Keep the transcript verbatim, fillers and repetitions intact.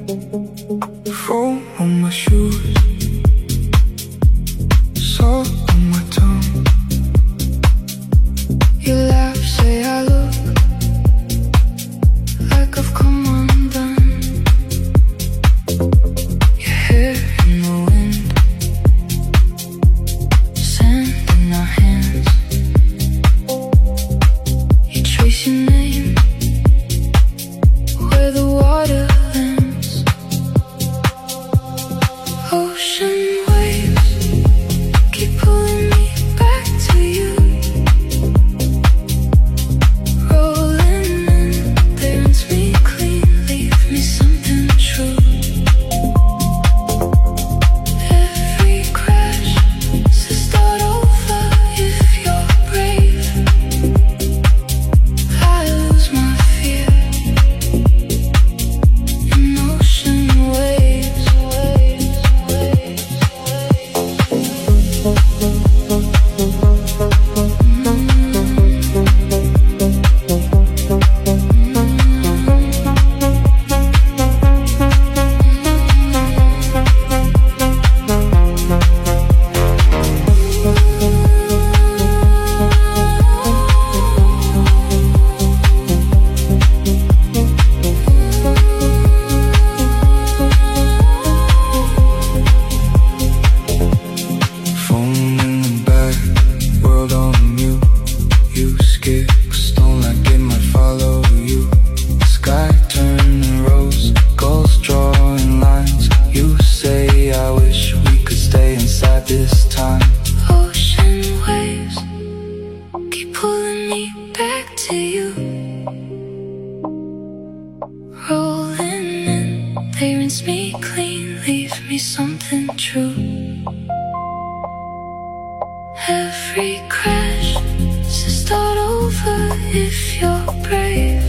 Foam on my shoes, salt on my tongue. You laugh, say I look like I've come undone. Your hair in the wind, sand in our hands. You trace your name where the water lands. Ocean waves keep pulling me back to you. Rolling in, they rinse me clean, leave me something true. Every crash says start over if you're brave. I lose my fear in ocean waves, waves, waves, foam in the back, world on mute. You skip a stone like it might follow you. Sky turning rose, gulls drawing lines. You say I wish we could stay inside this time. Ocean waves keep pulling me back to you. Rolling in, they rinse me clean, leave me something true. Every crash says start over if you're brave.